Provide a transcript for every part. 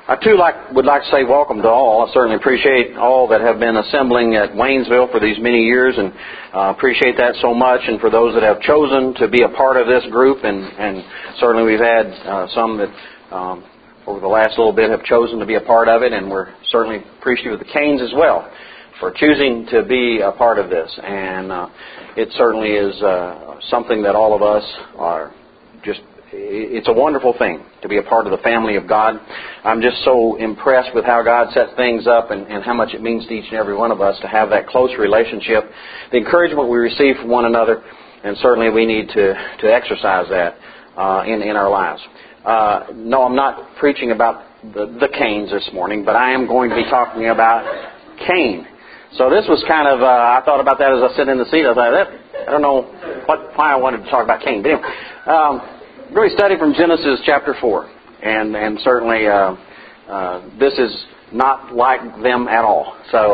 I too would like to say welcome to all. I certainly appreciate all that have been assembling at Waynesville for these many years, and appreciate that so much. And for those that have chosen to be a part of this group, and certainly we've had some that over the last little bit have chosen to be a part of it, and we're certainly appreciative of the Canes as well for choosing to be a part of this. And it certainly is something that all of us are just, it's a wonderful thing to be a part of the family of God. I'm just so impressed with how God sets things up and how much it means to each and every one of us to have that close relationship, the encouragement we receive from one another, and certainly we need to exercise that in our lives. No, I'm not preaching about the Canes this morning, but I am going to be talking about Cain. So this was kind of, I thought about that as I sit in the seat. I thought, I don't know why I wanted to talk about Cain. But anyway, really study from Genesis chapter 4. And certainly this is not like them at all. So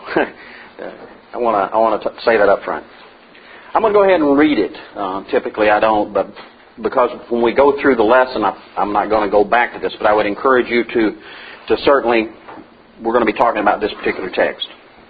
I want to say that up front. I'm going to go ahead and read it. Typically I don't, but because when we go through the lesson, I'm not going to go back to this, but I would encourage you to certainly, we're going to be talking about this particular text.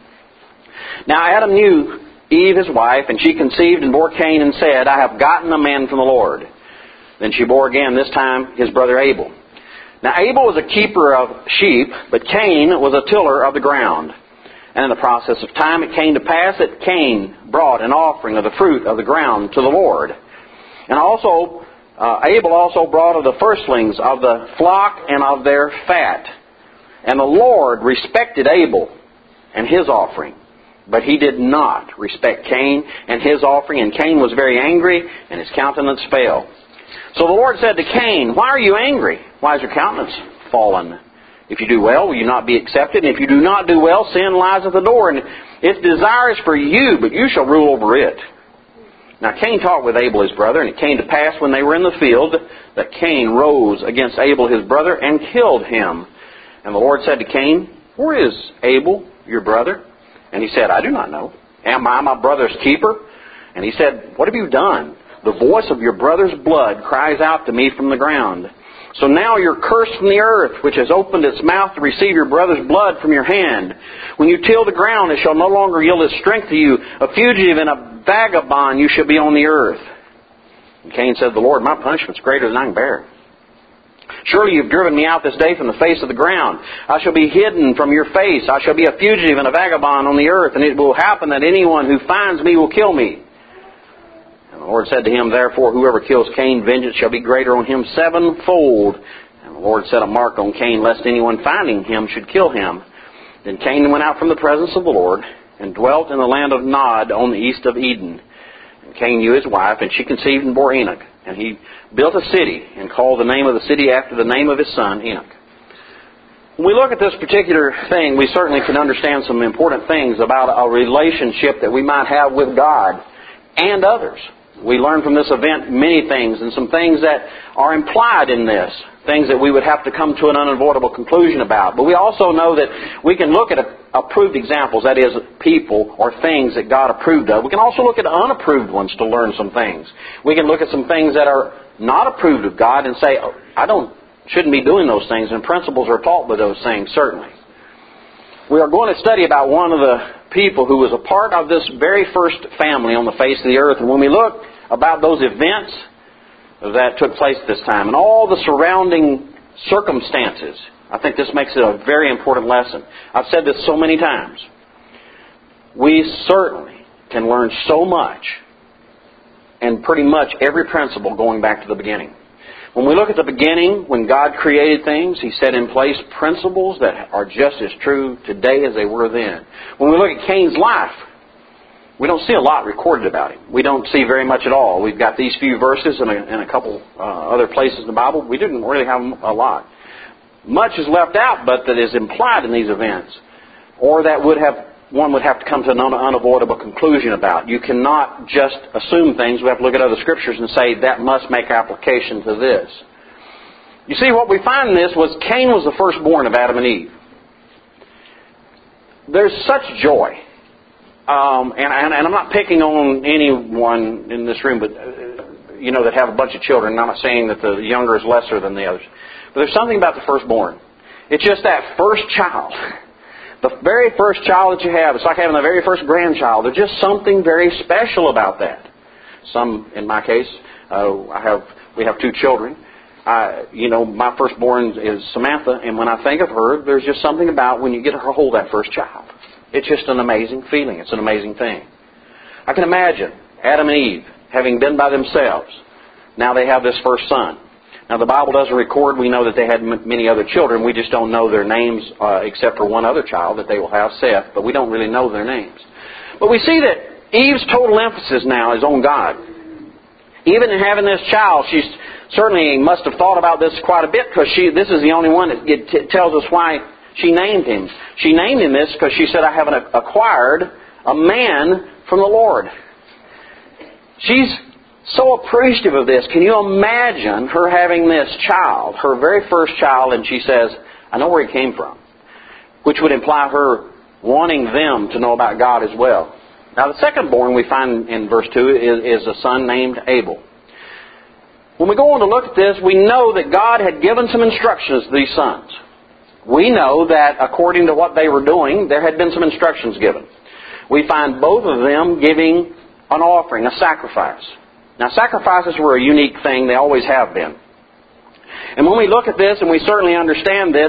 Now Adam knew Eve his wife, and she conceived and bore Cain and said, I have gotten a man from the Lord. Then she bore again, this time his brother Abel. Now Abel was a keeper of sheep, but Cain was a tiller of the ground. And in the process of time it came to pass that Cain brought an offering of the fruit of the ground to the Lord. And also Abel also brought of the firstlings of the flock and of their fat. And the Lord respected Abel and his offering, but he did not respect Cain and his offering. And Cain was very angry, and his countenance fell. So the Lord said to Cain, why are you angry? Why is your countenance fallen? If you do well, will you not be accepted? And if you do not do well, sin lies at the door, and its desire is for you, but you shall rule over it. Now Cain talked with Abel his brother, and it came to pass when they were in the field that Cain rose against Abel his brother and killed him. And the Lord said to Cain, where is Abel your brother? And he said, I do not know. Am I my brother's keeper? And he said, what have you done? The voice of your brother's blood cries out to me from the ground. So now you're cursed from the earth, which has opened its mouth to receive your brother's blood from your hand. When you till the ground, it shall no longer yield its strength to you. A fugitive and a vagabond you shall be on the earth. And Cain said, the Lord, my punishment's greater than I can bear. Surely you've driven me out this day from the face of the ground. I shall be hidden from your face. I shall be a fugitive and a vagabond on the earth. And it will happen that anyone who finds me will kill me. And the Lord said to him, therefore, whoever kills Cain, vengeance shall be greater on him sevenfold. And the Lord set a mark on Cain, lest anyone finding him should kill him. Then Cain went out from the presence of the Lord, and dwelt in the land of Nod on the east of Eden. And Cain knew his wife, and she conceived and bore Enoch. And he built a city, and called the name of the city after the name of his son, Enoch. When we look at this particular thing, we certainly can understand some important things about a relationship that we might have with God and others. We learn from this event many things, and some things that are implied in this, things that we would have to come to an unavoidable conclusion about. But we also know that we can look at approved examples, that is, people or things that God approved of. We can also look at unapproved ones to learn some things. We can look at some things that are not approved of God and say, shouldn't be doing those things, and principles are taught with those things, certainly. We are going to study about one of the people who was a part of this very first family on the face of the earth. And when we look about those events that took place at this time and all the surrounding circumstances, I think this makes it a very important lesson. I've said this so many times. We certainly can learn so much, and pretty much every principle going back to the beginning. When we look at the beginning, when God created things, He set in place principles that are just as true today as they were then. When we look at Cain's life, we don't see a lot recorded about him. We don't see very much at all. We've got these few verses and a couple other places in the Bible. We didn't really have a lot. Much is left out, but that is implied in these events, or that one would have to come to an unavoidable conclusion about. You cannot just assume things. We have to look at other scriptures and say that must make application to this. You see, what we find in this was Cain was the firstborn of Adam and Eve. There's such joy. And I'm not picking on anyone in this room, but that have a bunch of children. I'm not saying that the younger is lesser than the others. But there's something about the firstborn. It's just that first child. The very first child that you have, it's like having the very first grandchild. There's just something very special about that. In my case, we have 2 children. My firstborn is Samantha, and when I think of her, there's just something about when you get her hold that first child. It's just an amazing feeling. It's an amazing thing. I can imagine Adam and Eve having been by themselves. Now they have this first son. Now the Bible doesn't record. We know that they had many other children. We just don't know their names except for one other child that they will have, Seth, but we don't really know their names. But we see that Eve's total emphasis now is on God. Even in having this child, she certainly must have thought about this quite a bit, because this is the only one that tells us why she named him. She named him this because she said, I have acquired a man from the Lord. She's so appreciative of this. Can you imagine her having this child, her very first child, and she says, I know where he came from, which would imply her wanting them to know about God as well. Now the second born we find in verse 2 is a son named Abel. When we go on to look at this, we know that God had given some instructions to these sons. We know that according to what they were doing, there had been some instructions given. We find both of them giving an offering, a sacrifice. Now sacrifices were a unique thing. They always have been. And when we look at this, and we certainly understand this,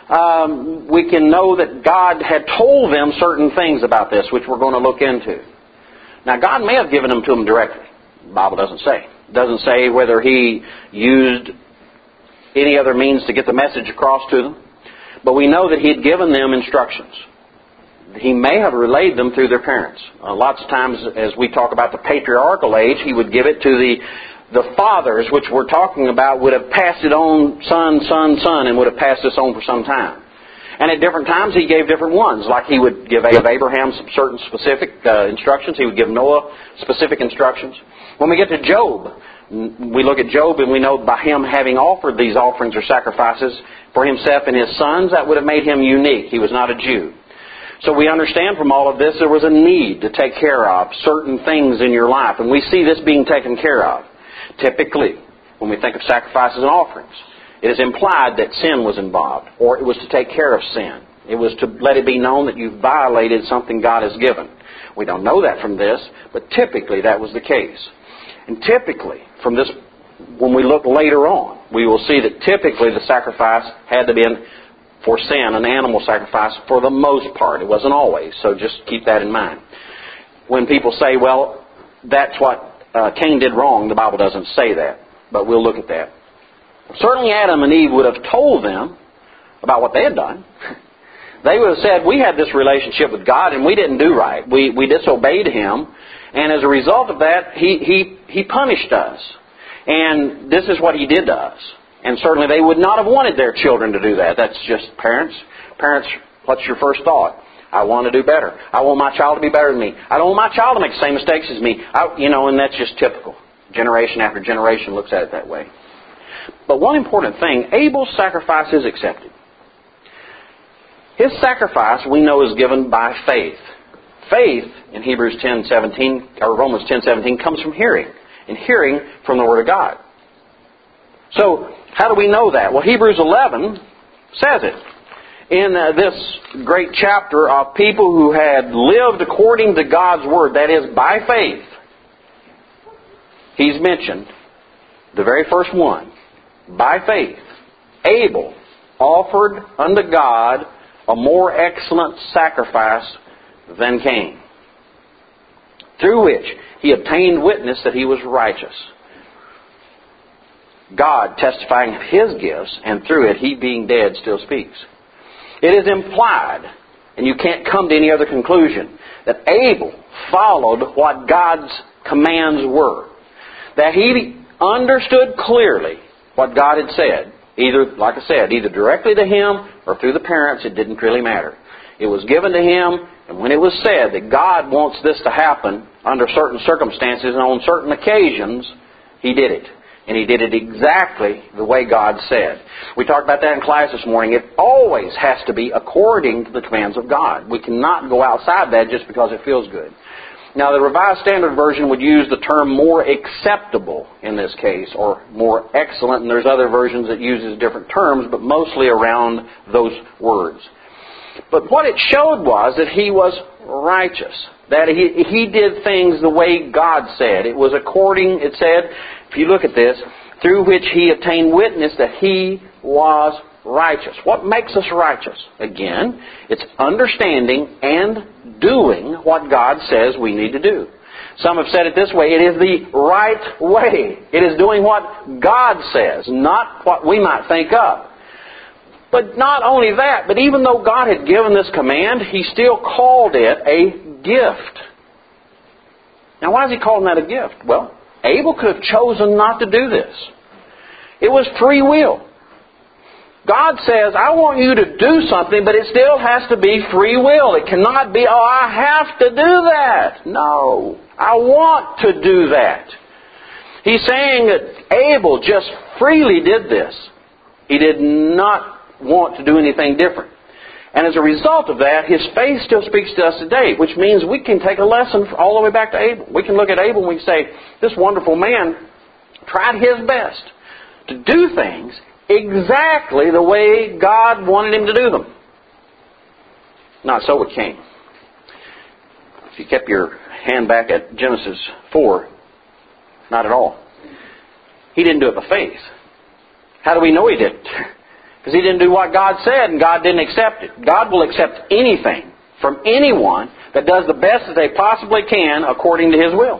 we can know that God had told them certain things about this, which we're going to look into. Now God may have given them to them directly. The Bible doesn't say. It doesn't say whether He used any other means to get the message across to them. But we know that He had given them instructions. He may have relayed them through their parents. Lots of times, as we talk about the patriarchal age, He would give it to the fathers, which we're talking about, would have passed it on son, and would have passed this on for some time. And at different times, He gave different ones. Like He would give Abraham some certain specific instructions. He would give Noah specific instructions. When we get to Job, we look at Job, and we know by him having offered these offerings or sacrifices for himself and his sons, that would have made him unique. He was not a Jew. So we understand from all of this there was a need to take care of certain things in your life. And we see this being taken care of. Typically, when we think of sacrifices and offerings, it is implied that sin was involved, or it was to take care of sin. It was to let it be known that you violated something God has given. We don't know that from this, but typically that was the case. And typically, from this, when we look later on, we will see that typically the sacrifice had to be for sin, an animal sacrifice for the most part. It wasn't always, so just keep that in mind. When people say, well, that's what Cain did wrong, the Bible doesn't say that, but we'll look at that. Certainly Adam and Eve would have told them about what they had done. They would have said, we had this relationship with God and we didn't do right. We disobeyed Him, and as a result of that, He punished us. And this is what He did to us. And certainly they would not have wanted their children to do that. That's just parents. Parents, what's your first thought? I want to do better. I want my child to be better than me. I don't want my child to make the same mistakes as me. And that's just typical. Generation after generation looks at it that way. But one important thing, Abel's sacrifice is accepted. His sacrifice, we know, is given by faith. Faith, in Hebrews 10:17 or Romans 10:17, comes from hearing, and hearing from the Word of God. So, how do we know that? Well, Hebrews 11 says it. In this great chapter of people who had lived according to God's Word, that is, by faith, he's mentioned, the very first one, by faith, Abel offered unto God a more excellent sacrifice than Cain, through which he obtained witness that he was righteous. God testifying of His gifts, and through it, he being dead still speaks. It is implied, and you can't come to any other conclusion, that Abel followed what God's commands were. That he understood clearly what God had said. Either, like I said, either directly to him or through the parents, it didn't really matter. It was given to him, and when it was said that God wants this to happen under certain circumstances and on certain occasions, he did it. And he did it exactly the way God said. We talked about that in class this morning. It always has to be according to the commands of God. We cannot go outside that just because it feels good. Now, the Revised Standard Version would use the term more acceptable in this case, or more excellent, and there's other versions that uses different terms, but mostly around those words. But what it showed was that he was righteous, that he did things the way God said. It was according, it said, if you look at this, through which he obtained witness that he was righteous. What makes us righteous? Again, it's understanding and doing what God says we need to do. Some have said it this way: it is the right way. It is doing what God says, not what we might think of. But not only that, but even though God had given this command, He still called it a gift. Now, why is He calling that a gift? Well, Abel could have chosen not to do this. It was free will. God says, I want you to do something, but it still has to be free will. It cannot be, I have to do that. No, I want to do that. He's saying that Abel just freely did this. He did not want to do anything different. And as a result of that, his faith still speaks to us today, which means we can take a lesson all the way back to Abel. We can look at Abel and we can say, this wonderful man tried his best to do things exactly the way God wanted him to do them. Not so with Cain. If you kept your hand back at Genesis 4, not at all. He didn't do it by faith. How do we know he didn't? Because he didn't do what God said and God didn't accept it. God will accept anything from anyone that does the best that they possibly can according to His will.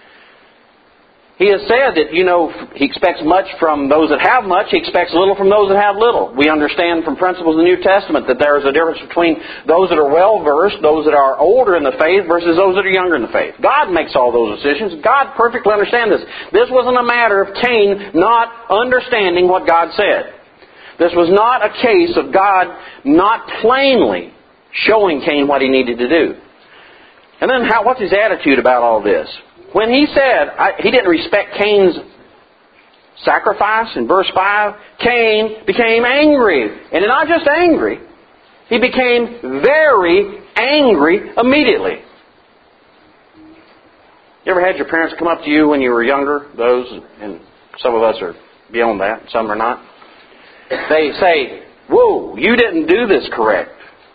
He has said that, He expects much from those that have much. He expects little from those that have little. We understand from principles of the New Testament that there is a difference between those that are well-versed, those that are older in the faith, versus those that are younger in the faith. God makes all those decisions. God perfectly understands this. This wasn't a matter of Cain not understanding what God said. This was not a case of God not plainly showing Cain what he needed to do. And then what's his attitude about all this? When he said he didn't respect Cain's sacrifice in verse 5, Cain became angry. And not just angry, he became very angry immediately. You ever had your parents come up to you when you were younger? Those, and some of us are beyond that, some are not. They say, whoa, you didn't do this correct.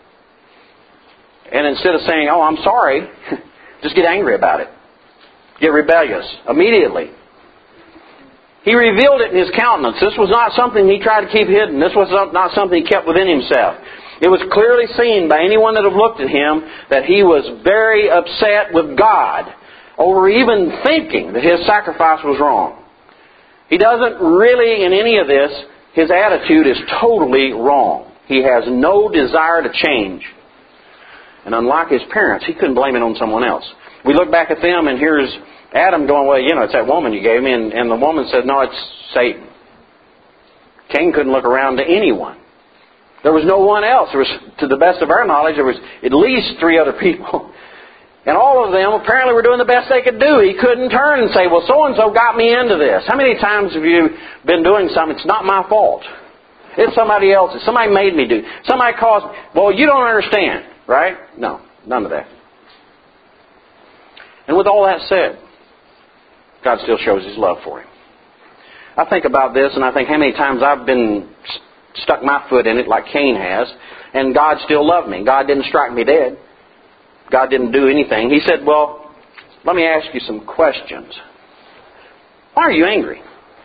And instead of saying, oh, I'm sorry, just get angry about it. Get rebellious immediately. He revealed it in his countenance. This was not something he tried to keep hidden. This was not something he kept within himself. It was clearly seen by anyone that have looked at him that he was very upset with God over even thinking that his sacrifice was wrong. He doesn't really, in any of this, his attitude is totally wrong. He has no desire to change. And unlike his parents, he couldn't blame it on someone else. We look back at them and here's Adam going, well, it's that woman you gave me. And the woman said, no, it's Satan. Cain couldn't look around to anyone. There was no one else. There was, to the best of our knowledge, there was at least 3 other people. And all of them apparently were doing the best they could do. He couldn't turn and say, well, so-and-so got me into this. How many times have you been doing something? It's not my fault. It's somebody else's. Somebody made me do. Somebody caused me. Well, you don't understand, right? No, none of that. And with all that said, God still shows His love for him. I think about this and I think how many times I've been stuck my foot in it like Cain has, and God still loved me. God didn't strike me dead. God didn't do anything. He said, well, let me ask you some questions. Why are you angry?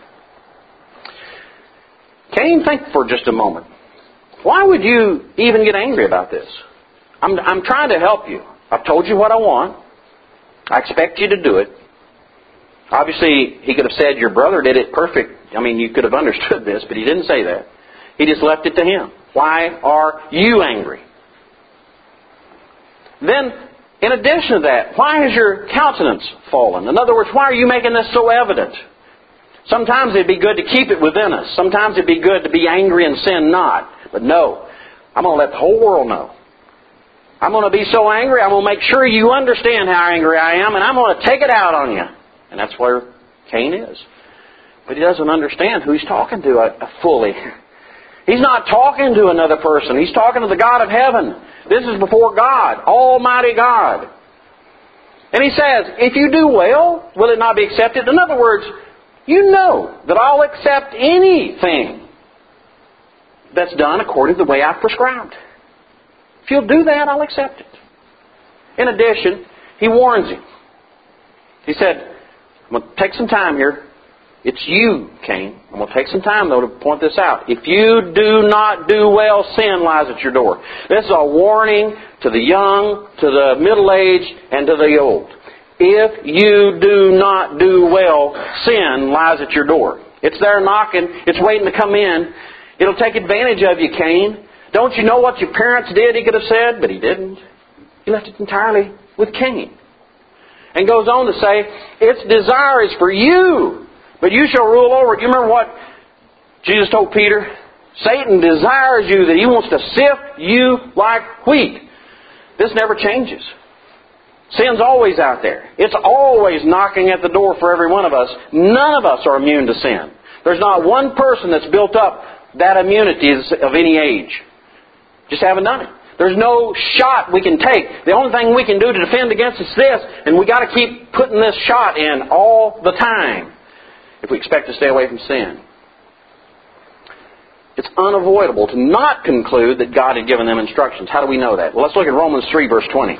Cain, think for just a moment. Why would you even get angry about this? I'm trying to help you. I've told you what I want. I expect you to do it. Obviously, he could have said your brother did it perfect. You could have understood this, but he didn't say that. He just left it to him. Why are you angry? Then, in addition to that, why has your countenance fallen? In other words, why are you making this so evident? Sometimes it'd be good to keep it within us. Sometimes it'd be good to be angry and sin not. But no, I'm going to let the whole world know. I'm going to be so angry, I'm going to make sure you understand how angry I am, and I'm going to take it out on you. And that's where Cain is. But he doesn't understand who he's talking to fully. He's not talking to another person. He's talking to the God of heaven. This is before God, Almighty God. And He says, if you do well, will it not be accepted? In other words, you know that I'll accept anything that's done according to the way I've prescribed. If you'll do that, I'll accept it. In addition, He warns him. He said, I'm going to take some time here. It's you, Cain. I'm going to take some time, though, to point this out. If you do not do well, sin lies at your door. This is a warning to the young, to the middle-aged, and to the old. If you do not do well, sin lies at your door. It's there knocking. It's waiting to come in. It'll take advantage of you, Cain. Don't you know what your parents did, he could have said, but he didn't. He left it entirely with Cain. And goes on to say, its desire is for you, but you shall rule over it. You remember what Jesus told Peter? Satan desires you, that he wants to sift you like wheat. This never changes. Sin's always out there. It's always knocking at the door for every one of us. None of us are immune to sin. There's not one person that's built up that immunity of any age. Just haven't done it. There's no shot we can take. The only thing we can do to defend against is this, and we got to keep putting this shot in all the time if we expect to stay away from sin. It's unavoidable to not conclude that God had given them instructions. How do we know that? Well, let's look at Romans 3, verse 20.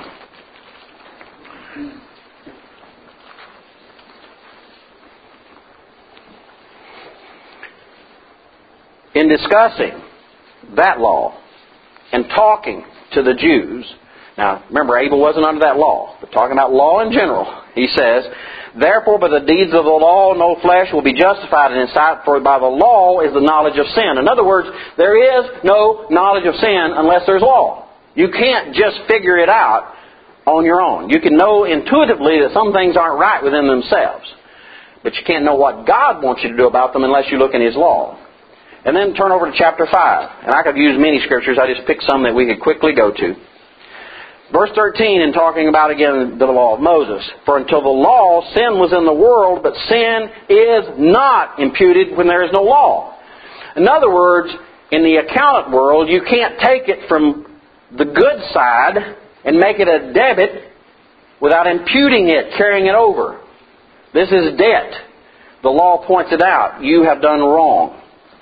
In discussing that law and talking to the Jews, now remember Abel wasn't under that law, but talking about law in general, he says, therefore by the deeds of the law no flesh will be justified in his sight, for by the law is the knowledge of sin. In other words, there is no knowledge of sin unless there's law. You can't just figure it out on your own. You can know intuitively that some things aren't right within themselves, but you can't know what God wants you to do about them unless you look in His law. And then turn over to chapter 5. And I could use many scriptures. I just picked some that we could quickly go to. Verse 13, in talking about again the law of Moses. For until the law, sin was in the world, but sin is not imputed when there is no law. In other words, in the accountant world, you can't take it from the good side and make it a debit without imputing it, carrying it over. This is debt. The law points it out. You have done wrong.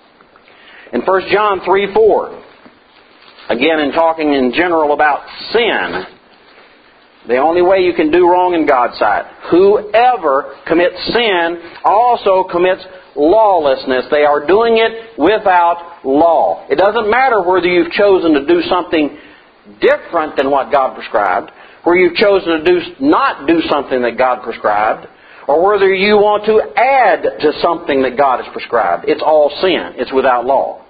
In 1 John 3:4, again in talking in general about sin, the only way you can do wrong in God's sight, whoever commits sin also commits lawlessness. They are doing it without law. It doesn't matter whether you've chosen to do something different than what God prescribed, where you've chosen to not do something that God prescribed, or whether you want to add to something that God has prescribed. It's all sin. It's without law.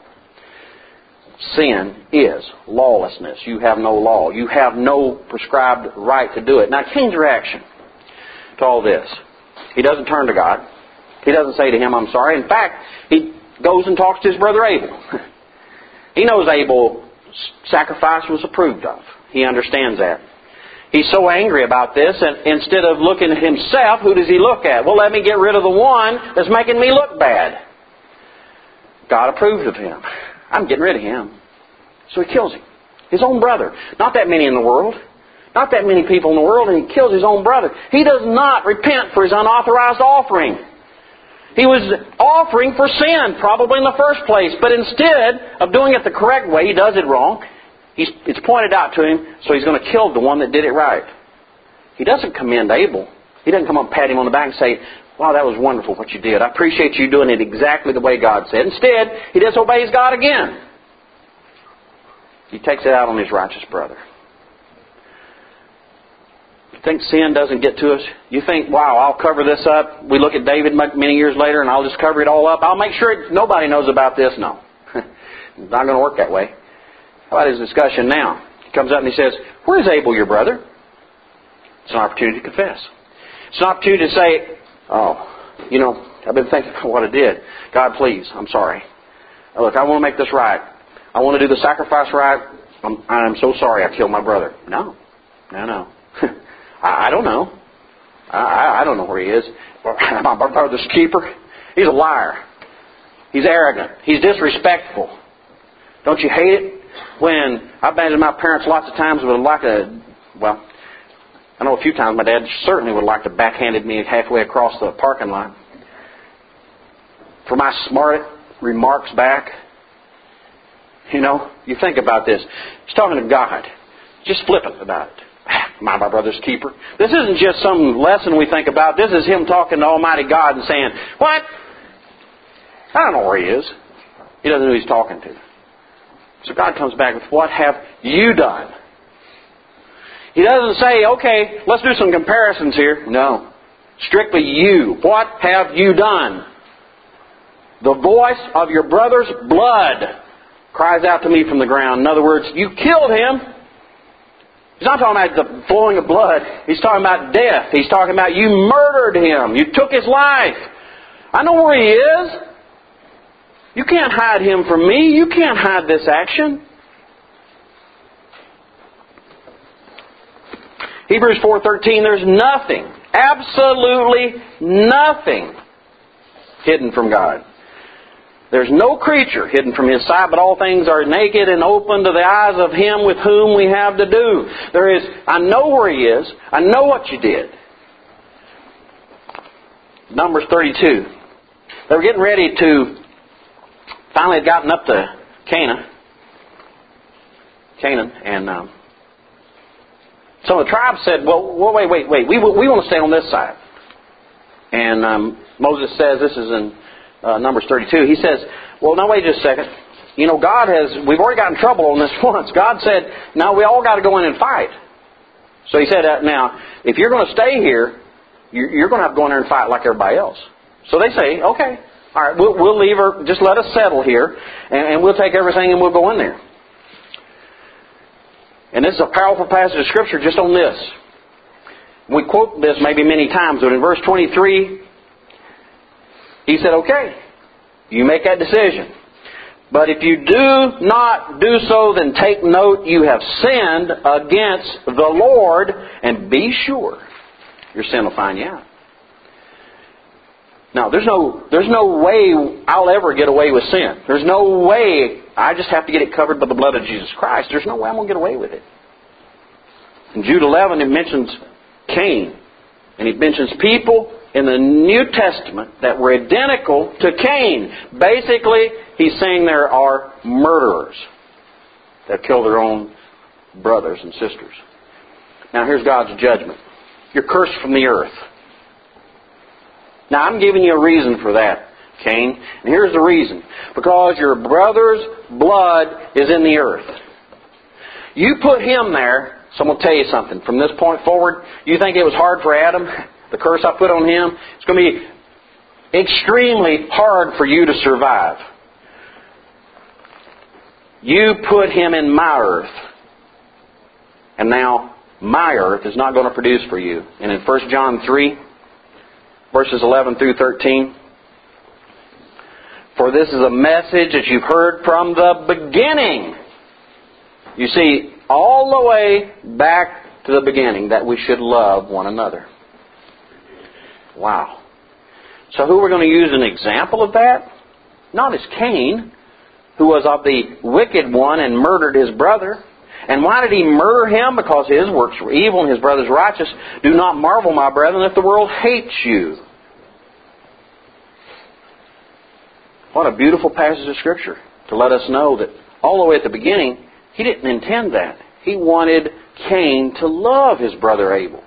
Sin is lawlessness. You have no law. You have no prescribed right to do it. Now, Cain's reaction to all this, he doesn't turn to God. He doesn't say to Him, I'm sorry. In fact, he goes and talks to his brother Abel. He knows Abel's sacrifice was approved of. He understands that. He's so angry about this, and instead of looking at himself, who does he look at? Well, let me get rid of the one that's making me look bad. God approved of him. I'm getting rid of him. So he kills him. His own brother. Not that many in the world. Not that many people in the world, and he kills his own brother. He does not repent for his unauthorized offering. He was offering for sin, probably in the first place, but instead of doing it the correct way, he does it wrong. It's pointed out to him, so he's going to kill the one that did it right. He doesn't commend Abel. He doesn't come up and pat him on the back and say, wow, that was wonderful what you did. I appreciate you doing it exactly the way God said. Instead, he disobeys God again. He takes it out on his righteous brother. You think sin doesn't get to us? You think, wow, I'll cover this up. We look at David many years later and I'll just cover it all up. I'll make sure nobody knows about this. No. It's not going to work that way. How about his discussion now? He comes up and he says, where's Abel, your brother? It's an opportunity to confess. It's an opportunity to say, oh, I've been thinking about what I did. God, please, I'm sorry. Look, I want to make this right. I want to do the sacrifice right. I'm so sorry I killed my brother. No. I don't know. I don't know where he is. My brother's keeper. He's a liar. He's arrogant. He's disrespectful. Don't you hate it when I've been to my parents lots of times with I know a few times my dad certainly would like to backhanded me halfway across the parking lot for my smart remarks back. You know, you think about this. He's talking to God. Just flippant about it. My brother's keeper. This isn't just some lesson we think about. This is him talking to Almighty God and saying, what? I don't know where he is. He doesn't know who he's talking to. So God comes back with, what have you done? He doesn't say, okay, let's do some comparisons here. No. Strictly you. What have you done? The voice of your brother's blood cries out to me from the ground. In other words, you killed him. He's not talking about the flowing of blood. He's talking about death. He's talking about you murdered him. You took his life. I know where he is. You can't hide him from me. You can't hide this action. Hebrews 4:13, there's nothing, absolutely nothing hidden from God. There's no creature hidden from His sight, but all things are naked and open to the eyes of Him with whom we have to do. There is, I know where He is. I know what you did. Numbers 32. They were getting ready to, finally had gotten up to Canaan, and so the tribe said, well, wait. We want to stay on this side. And Moses says, this is in Numbers 32. He says, well, now wait just a second. You know, we've already got in trouble on this once. God said, now we all got to go in and fight. So He said, now, if you're going to stay here, you're going to have to go in there and fight like everybody else. So they say, okay, all right, we'll leave her, just let us settle here, and we'll take everything and we'll go in there. And this is a powerful passage of Scripture just on this. We quote this maybe many times, but in verse 23, He said, okay, you make that decision. But if you do not do so, then take note you have sinned against the Lord, and be sure your sin will find you out. Now, there's no way I'll ever get away with sin. There's no way. I just have to get it covered by the blood of Jesus Christ. There's no way I'm going to get away with it. In Jude 11, it mentions Cain. And it mentions people in the New Testament that were identical to Cain. Basically, he's saying there are murderers that kill their own brothers and sisters. Now, here's God's judgment. You're cursed from the earth. Now, I'm giving you a reason for that, Cain. And here's the reason. Because your brother's blood is in the earth. You put him there, so I'm going to tell you something. From this point forward, you think it was hard for Adam? The curse I put on him? It's going to be extremely hard for you to survive. You put him in my earth. And now, my earth is not going to produce for you. And in 1 John 3, verses 11 through 13. For this is a message that you've heard from the beginning. You see, all the way back to the beginning, that we should love one another. Wow. So who we're going to use an example of that? Not as Cain, who was of the wicked one and murdered his brother. And why did he murder him? Because his works were evil and his brother's righteous. Do not marvel, my brethren, if the world hates you. What a beautiful passage of Scripture to let us know that all the way at the beginning, He didn't intend that. He wanted Cain to love his brother Abel.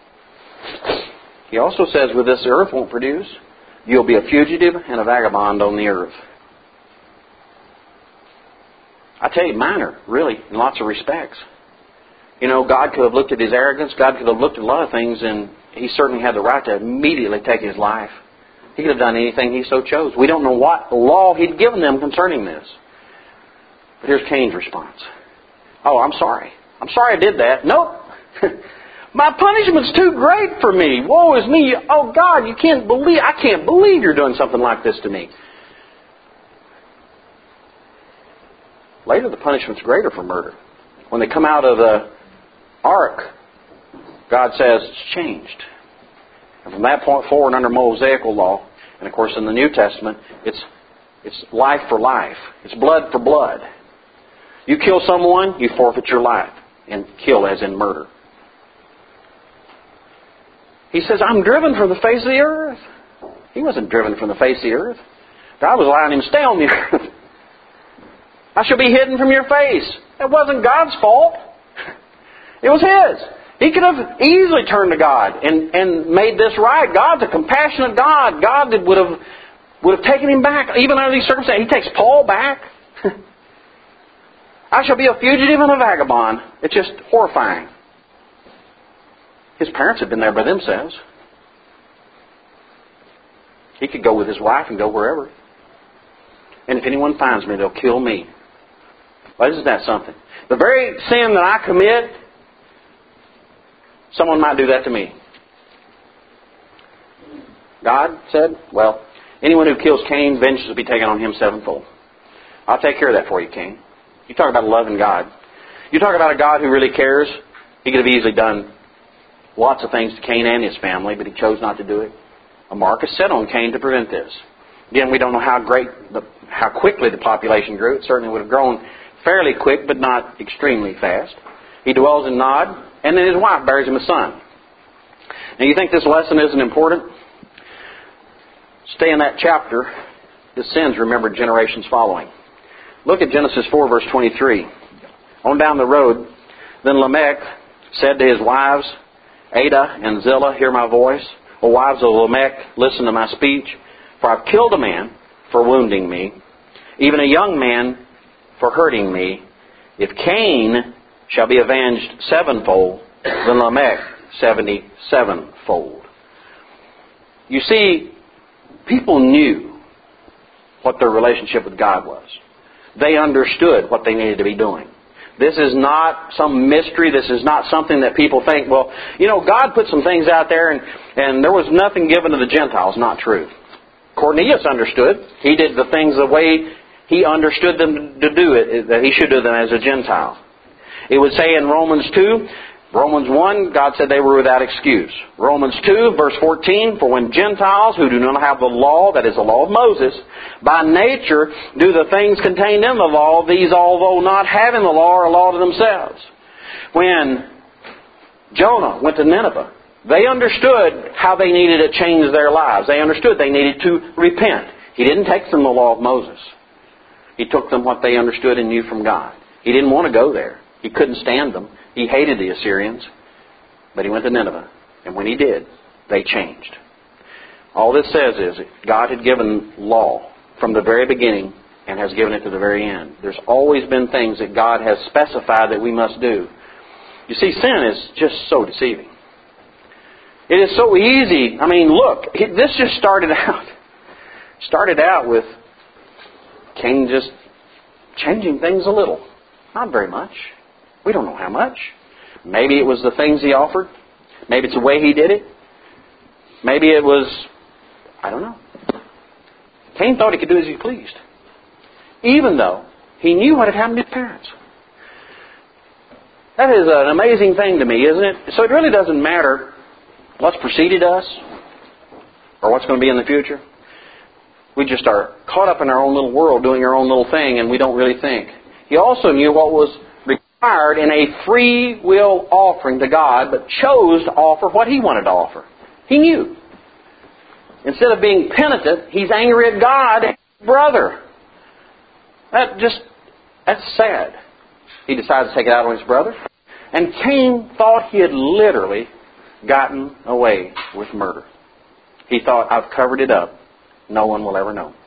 He also says, with this the earth won't produce. You'll be a fugitive and a vagabond on the earth. I tell you, minor, really, in lots of respects. You know, God could have looked at his arrogance. God could have looked at a lot of things, and He certainly had the right to immediately take his life. He could have done anything He so chose. We don't know what law He'd given them concerning this. But here's Cain's response. Oh, I'm sorry. I'm sorry I did that. Nope. My punishment's too great for me. Woe is me. Oh, God, I can't believe you're doing something like this to me. Later, the punishment's greater for murder. When they come out of the ark, God says it's changed. And from that point forward, under Mosaical law, and of course in the New Testament, it's life for life. It's blood for blood. You kill someone, you forfeit your life. And kill as in murder. He says, I'm driven from the face of the earth. He wasn't driven from the face of the earth. God was allowing him to stay on the earth. I shall be hidden from your face. It wasn't God's fault. It was His. He could have easily turned to God and made this right. God's a compassionate God. God would have taken him back, even under these circumstances. He takes Paul back. I shall be a fugitive and a vagabond. It's just horrifying. His parents had been there by themselves. He could go with his wife and go wherever. And if anyone finds me, they'll kill me. Well, isn't that something? The very sin that I commit, someone might do that to me. God said, well, anyone who kills Cain, vengeance will be taken on him sevenfold. I'll take care of that for you, Cain. You talk about a loving God. You talk about a God who really cares. He could have easily done lots of things to Cain and his family, but He chose not to do it. A mark is set on Cain to prevent this. Again, we don't know how quickly the population grew. It certainly would have grown fairly quick, but not extremely fast. He dwells in Nod, and then his wife bears him a son. Now, you think this lesson isn't important? Stay in that chapter. The sins remembered generations following. Look at Genesis 4, verse 23. On down the road, then Lamech said to his wives, Ada and Zillah, hear my voice. O wives of Lamech, listen to my speech. For I've killed a man for wounding me, even a young man for hurting me. If Cain shall be avenged sevenfold, then Lamech 77-fold. You see, people knew what their relationship with God was. They understood what they needed to be doing. This is not some mystery. This is not something that people think, well, God put some things out there and there was nothing given to the Gentiles. Not true. Cornelius understood. He did the things the way he understood them to do it, that he should do them as a Gentile. It would say in Romans 2, Romans 1, God said they were without excuse. Romans 2, verse 14, for when Gentiles who do not have the law, that is the law of Moses, by nature do the things contained in the law, these, although not having the law, are a law to themselves. When Jonah went to Nineveh, they understood how they needed to change their lives. They understood they needed to repent. He didn't take them the law of Moses. He took them what they understood and knew from God. He didn't want to go there. He couldn't stand them. He hated the Assyrians. But he went to Nineveh. And when he did, they changed. All this says is that God had given law from the very beginning and has given it to the very end. There's always been things that God has specified that we must do. You see, sin is just so deceiving. It is so easy. I mean, look, this just started out with Cain just changing things a little. Not very much. We don't know how much. Maybe it was the things he offered. Maybe it's the way he did it. Maybe it was, I don't know. Cain thought he could do as he pleased, even though he knew what had happened to his parents. That is an amazing thing to me, isn't it? So it really doesn't matter what's preceded us or what's going to be in the future. We just are caught up in our own little world doing our own little thing, and we don't really think. He also knew what was required in a free will offering to God, but chose to offer what he wanted to offer. He knew. Instead of being penitent, he's angry at God and his brother. That's sad. He decided to take it out on his brother. And Cain thought he had literally gotten away with murder. He thought, I've covered it up. No one will ever know.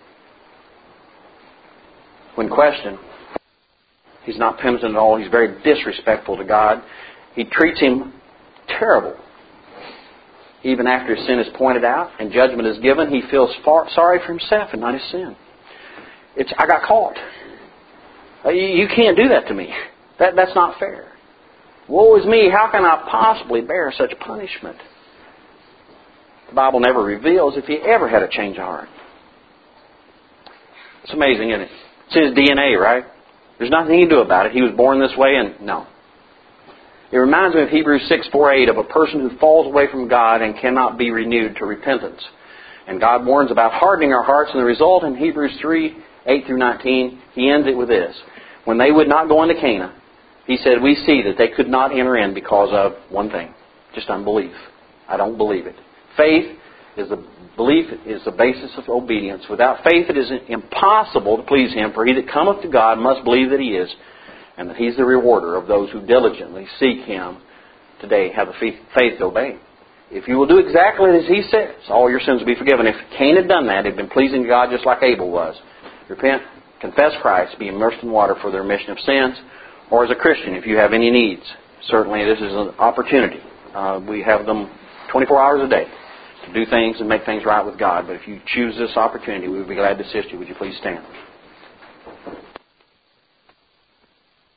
When questioned, he's not penitent at all. He's very disrespectful to God. He treats him terrible. Even after his sin is pointed out and judgment is given, he feels sorry for himself and not his sin. I got caught. You can't do that to me. That's not fair. Woe is me. How can I possibly bear such punishment? The Bible never reveals if he ever had a change of heart. It's amazing, isn't it? It's in his DNA, right? There's nothing he can do about it. He was born this way, and no. It reminds me of Hebrews 6:4-8 of a person who falls away from God and cannot be renewed to repentance. And God warns about hardening our hearts, and the result in Hebrews 3:8-19, he ends it with this. When they would not go into Canaan, he said, we see that they could not enter in because of one thing, just unbelief. I don't believe it. Faith is the belief is the basis of obedience. Without faith it is impossible to please Him, for he that cometh to God must believe that He is, and that He's the rewarder of those who diligently seek Him today, have the faith to obey Him. If you will do exactly as He says, all your sins will be forgiven. If Cain had done that, he'd been pleasing to God just like Abel was. Repent, confess Christ, be immersed in water for the remission of sins, or as a Christian, if you have any needs. Certainly this is an opportunity. We have them 24 hours a day to do things and make things right with God. But if you choose this opportunity, we would be glad to assist you. Would you please stand?